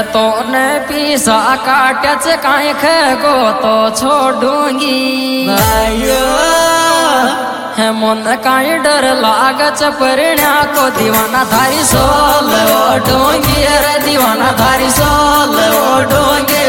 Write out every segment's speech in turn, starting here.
तो ने पीसा काट्याच काय खगो तो छोडूंगी है मन काय डर लागच परण्या को दीवाना थारी सोल ओढोंगी रे दीवाना थारी सोल ओढोंगी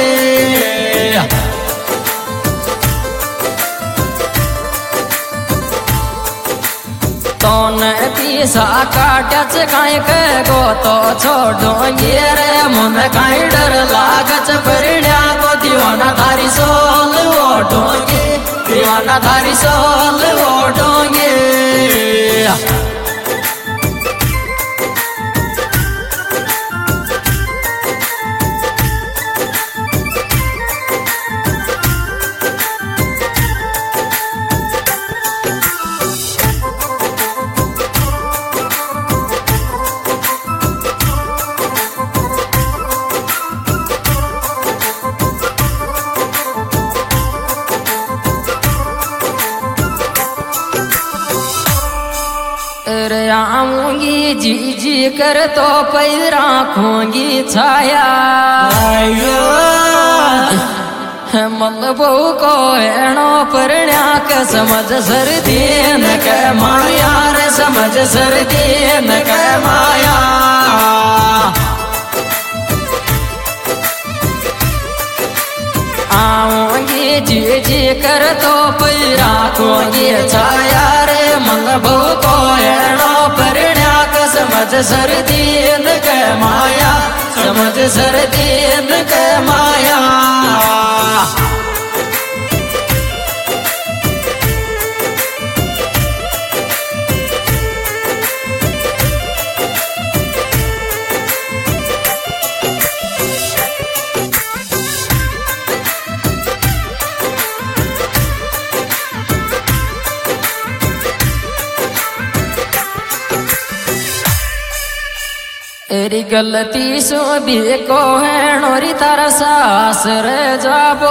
तोन पीसा काट्याच काय खगो तो छोडूंगी रे मन काय डर लागच परण्या को दीवाना थारी सोल ओढोंगी दीवाना थारी सोल ओढोंगी आऊंगी जी जी कर तो पैर राखूंगी छाया मन बहु को एणो परण्या के समझ सरदीन के माया रे समझ सरदीन के माया आऊंगी जी जी कर तो पैर राखूंगी छाया रे मन बहु को एणो परण्या के समझ सरदीन के माया समझ सरदीन के माया तेरी गलती सो भी को है नोरी तारा सास रे जाबो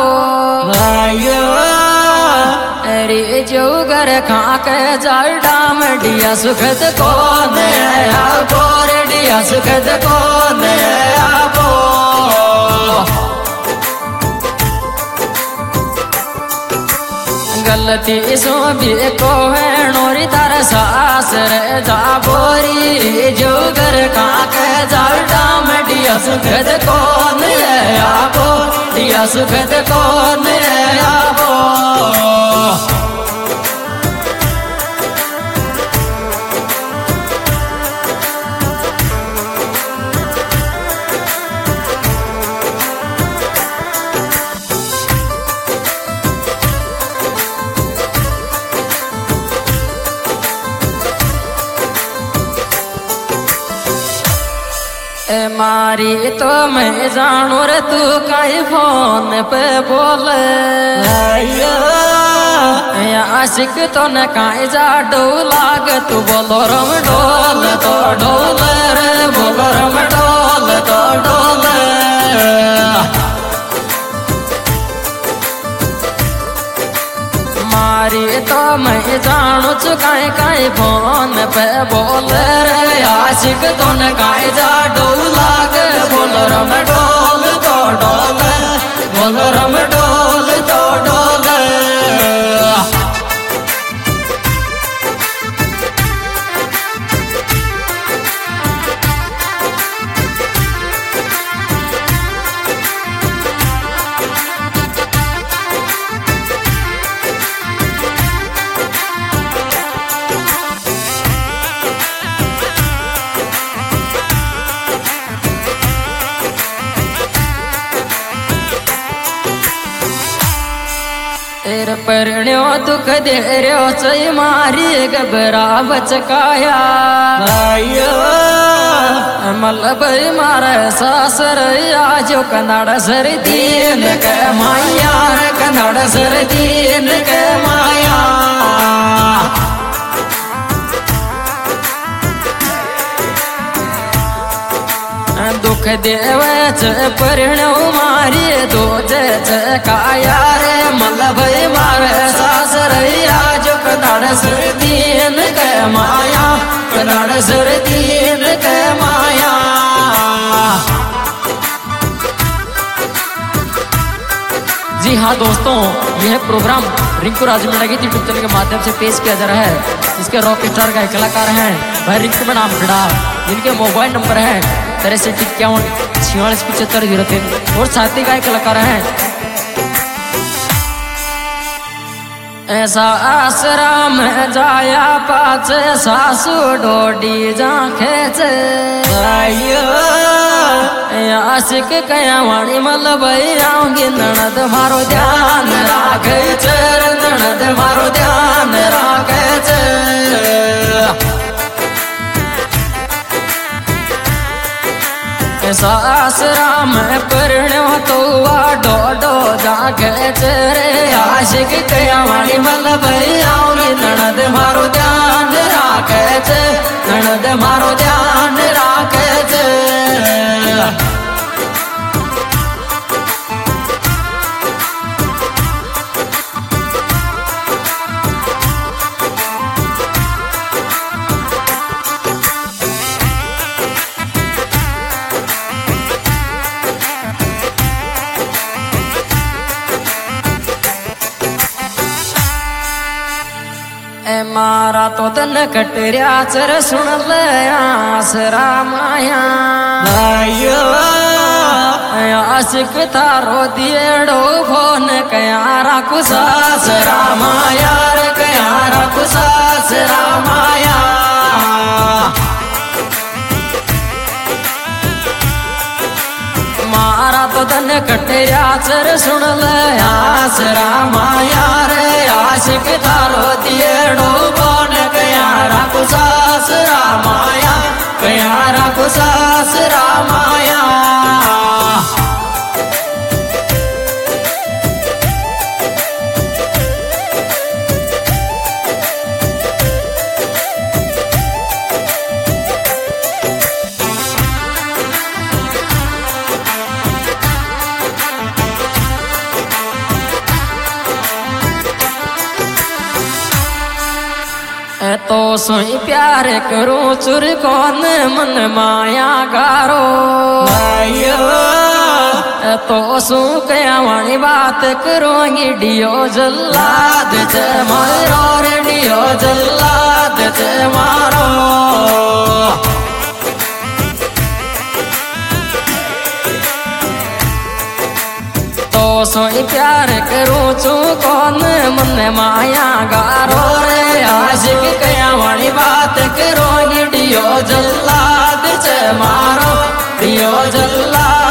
अरे जो घर खा के जाल डाम डिया सुखद को ने आबो रे डिया सुखद को ने आबो गलती सो भी को है नोरी तारा सास रे जाबो री जो घर खा के जाल डाम डिया सुखद कौन आबो डिया सुखद कौन आबो मारी तो मैं जानू रे तू कहीं फोन पे बोले आशिक तो न कहीं जा डोलाग तू बोलो रम डोल तो डोल रे बोलो रम डोल तो डोल मारी तो मैं जानू चुकाए कहीं फोन पे बोले रे आशिक तो न कहीं जा डोलाग बोलो रम डोल तो डोल बोलो रम डोल तो डोल तेरे परण्यो दुख दे रहो चई मारी घबरा बचकाया मलब मारे सासर आजो कनाड़ सर दीन के माया कनाड़ सर दीन के माया दुख देवे च परण्यो मारी दो काया रे मलब मारे सासर आजो कनाड़ सर दीन के माया कनाड़ सर दीन के माया जी हाँ दोस्तों, यह प्रोग्राम रिंकू राजमीणा गीत यूट्यूब चैनल के माध्यम से पेश किया जा रहा है, जिसके रॉक स्टार का कलाकार हैं भाई रिंकू में नाम खड़ा, जिनके मोबाइल नंबर है 6351464503 और साथी का कलाकार हैं ऐसा आश्रम जाया पाच सासू डोडी जा खेचे आशिक कया वाणी मल भाई आऊंगी ननद मारो ध्यान राखे ननद मारो ध्यान राखे सासराम परिण्यो तो डो डो जागे रे आशिक कया वाणी मल भाई आऊंगी ननद मारो ध्यान राखे ननद मारो ध्यान राखे मारा तो तन कटरिया चर सुन ले आसरा माया आशिक थारो दिएड़ो फोन कयारा कुसास रामाया रे कयारा कुसास रामाया मारा तो तन कटरिया चर सुन ले आसरा माया रे आशिक थारो दिएड़ो फोन कयारा कुसास रामाया कयारा कुसास रामाया तो सोई प्यार करूं चुर कौन मन माया गारो तो सू कया वाणी बात करोगी डियो जल्लाद चे मारो रे डियो जल्लाद चे मारो तो सोई प्यार करूं चू कौन मन माया गारो रे आशिक कया वाणी बात करोगी डियो जल्लाद चे मारो डियो जल्लाद